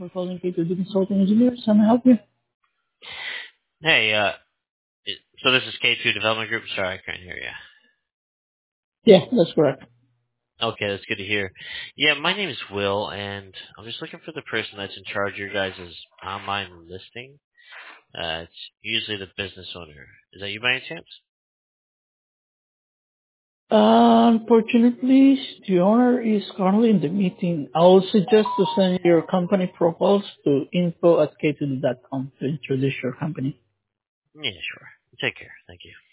for calling K2D Consulting Engineers. How may I help you? Hey, so this is K2 Development Group. Sorry, I couldn't hear you. Yeah, that's correct. Okay, that's good to hear. Yeah, my name is Will, and I'm just looking for the person that's in charge of your guys' online listing. It's usually the business owner. Is that you by any chance? Unfortunately, the owner is currently in the meeting. I would suggest to send your company profiles to info@k2d.com to introduce your company. Yeah, sure. Take care. Thank you.